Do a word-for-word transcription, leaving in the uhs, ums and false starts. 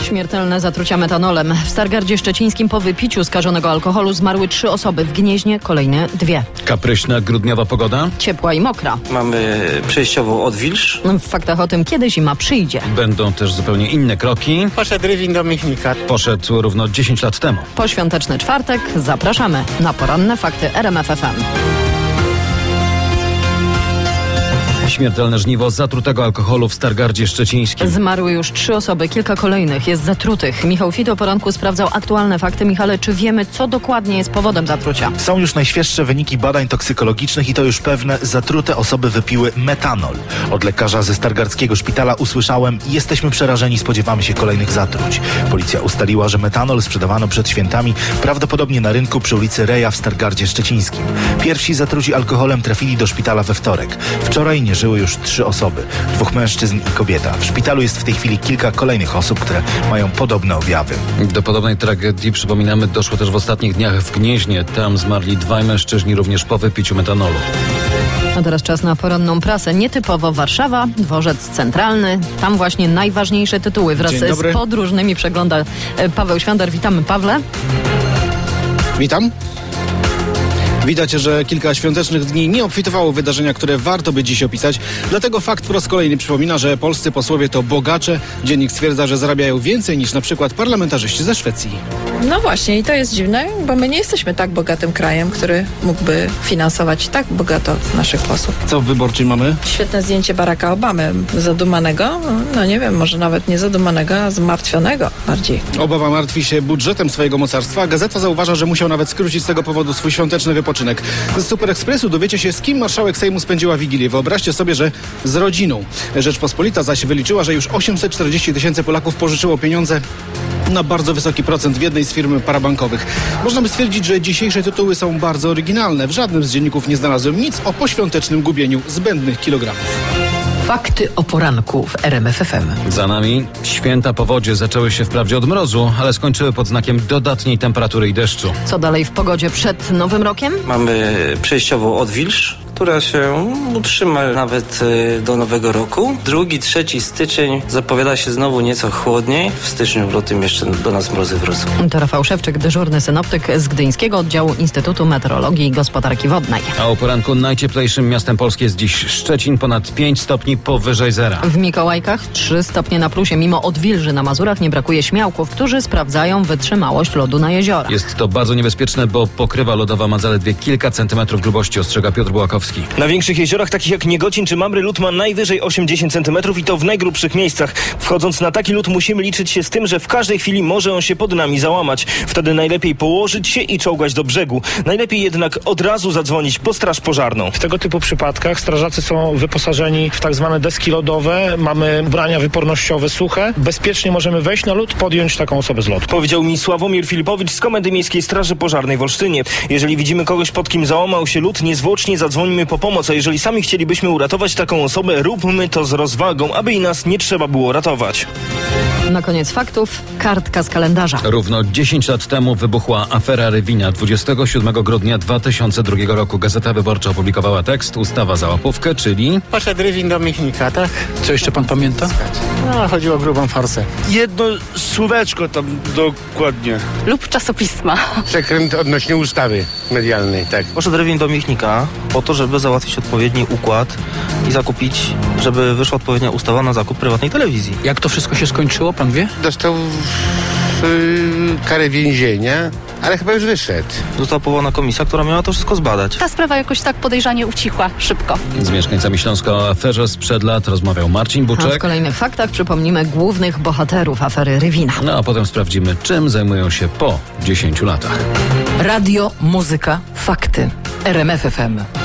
Śmiertelne zatrucia metanolem. W Stargardzie Szczecińskim po wypiciu skażonego alkoholu zmarły trzy osoby. W Gnieźnie kolejne dwie. Kapryśna grudniowa pogoda? Ciepła i mokra. Mamy przejściową odwilż. W faktach o tym, kiedy zima przyjdzie. Będą też zupełnie inne kroki. Poszedł Rywin do Michnika. Poszedł równo dziesięć lat temu. Poświąteczny czwartek zapraszamy na poranne fakty R M F F M. Śmiertelne żniwo zatrutego alkoholu w Stargardzie Szczecińskim. Zmarły już trzy osoby, kilka kolejnych jest zatrutych. Michał Fit o poranku sprawdzał aktualne fakty. Michale, czy wiemy, co dokładnie jest powodem zatrucia? Są już najświeższe wyniki badań toksykologicznych i to już pewne: zatrute osoby wypiły metanol. Od lekarza ze Stargardzkiego Szpitala usłyszałem: jesteśmy przerażeni, spodziewamy się kolejnych zatruć. Policja ustaliła, że metanol sprzedawano przed świętami, prawdopodobnie na rynku przy ulicy Reja w Stargardzie Szczecińskim. Pierwsi zatruci alkoholem trafili do szpitala we wtorek. Wczoraj nie żyły już trzy osoby, dwóch mężczyzn i kobieta. W szpitalu jest w tej chwili kilka kolejnych osób, które mają podobne objawy. Do podobnej tragedii, przypominamy, doszło też w ostatnich dniach w Gnieźnie. Tam zmarli dwaj mężczyźni również po wypiciu metanolu. A teraz czas na poranną prasę. Nietypowo Warszawa, Dworzec Centralny. Tam właśnie najważniejsze tytuły. Wraz z podróżnymi przegląda Paweł Świądar. Witamy, Pawle. Witam. Widać, że kilka świątecznych dni nie obfitowało w wydarzenia, które warto by dziś opisać. Dlatego fakt po raz kolejny przypomina, że polscy posłowie to bogacze. Dziennik stwierdza, że zarabiają więcej niż na przykład parlamentarzyści ze Szwecji. No właśnie, i to jest dziwne, bo my nie jesteśmy tak bogatym krajem, który mógłby finansować tak bogato naszych posłów. Co w Wyborczej mamy? Świetne zdjęcie Baracka Obamy, zadumanego, no nie wiem, może nawet nie zadumanego, a zmartwionego bardziej. Obama martwi się budżetem swojego mocarstwa. Gazeta zauważa, że musiał nawet skrócić z tego powodu swój świąteczny wypoczynek. Z Super Expressu dowiecie się, z kim marszałek Sejmu spędziła Wigilię. Wyobraźcie sobie, że z rodziną. Rzeczpospolita zaś wyliczyła, że już osiemset czterdzieści tysięcy Polaków pożyczyło pieniądze na bardzo wysoki procent w jednej z firm parabankowych. Można by stwierdzić, że dzisiejsze tytuły są bardzo oryginalne. W żadnym z dzienników nie znalazłem nic o poświątecznym gubieniu zbędnych kilogramów. Fakty o poranku w R M F F M. Za nami święta powodzie zaczęły się wprawdzie od mrozu, ale skończyły pod znakiem dodatniej temperatury i deszczu. Co dalej w pogodzie przed Nowym Rokiem? Mamy przejściową odwilż, która się utrzyma nawet do Nowego Roku. Drugi, trzeci styczeń zapowiada się znowu nieco chłodniej. W styczniu, w lutym jeszcze do nas mrozy wrócą. To Rafał Szewczyk, dyżurny synoptyk z Gdyńskiego Oddziału Instytutu Meteorologii i Gospodarki Wodnej. A o poranku najcieplejszym miastem Polski jest dziś Szczecin, ponad pięć stopni powyżej zera. W Mikołajkach trzy stopnie na plusie. Mimo odwilży na Mazurach nie brakuje śmiałków, którzy sprawdzają wytrzymałość lodu na jeziorach. Jest to bardzo niebezpieczne, bo pokrywa lodowa ma zaledwie kilka centymetrów grubości, ostrzega Piotr Bułakowski. Na większych jeziorach, takich jak Niegocin czy Mamry, lód ma najwyżej osiemdziesiąt centymetrów i to w najgrubszych miejscach. Wchodząc na taki lód musimy liczyć się z tym, że w każdej chwili może on się pod nami załamać. Wtedy najlepiej położyć się i czołgać do brzegu. Najlepiej jednak od razu zadzwonić po straż pożarną. W tego typu przypadkach strażacy są wyposażeni w tak zwane deski lodowe. Mamy ubrania wypornościowe suche. Bezpiecznie możemy wejść na lód, podjąć taką osobę z lotu. Powiedział mi Sławomir Filipowicz z Komendy Miejskiej Straży Pożarnej w Olsztynie. Jeżeli widzimy kogoś, pod kim załamał się lód, niezwłocznie zadzwońmy po pomoc, a jeżeli sami chcielibyśmy uratować taką osobę, róbmy to z rozwagą, aby i nas nie trzeba było ratować. Na koniec faktów kartka z kalendarza. Równo dziesięć lat temu wybuchła afera Rywina. dwudziestego siódmego grudnia dwa tysiące drugiego roku Gazeta Wyborcza opublikowała tekst Ustawa za łapówkę, czyli... Poszedł Rywin do Michnika, tak? Co jeszcze pan pamięta? No, chodziło o grubą forsę. Jedno słóweczko tam dokładnie. Lub czasopisma. Przekręt odnośnie ustawy medialnej, tak. Poszedł Rywin do Michnika po to, żeby załatwić odpowiedni układ i zakupić, żeby wyszła odpowiednia ustawa na zakup prywatnej telewizji. Jak to wszystko się skończyło, pan wie? Dostał yy, karę więzienia, ale chyba już wyszedł. Została powołana komisja, która miała to wszystko zbadać. Ta sprawa jakoś tak podejrzanie ucichła szybko. Z mieszkańcami Śląska o aferze sprzed lat rozmawiał Marcin Buczek. A w kolejnych faktach przypomnimy głównych bohaterów afery Rywina. No a potem sprawdzimy, czym zajmują się po dziesięciu latach. Radio, muzyka, fakty. R M F F M.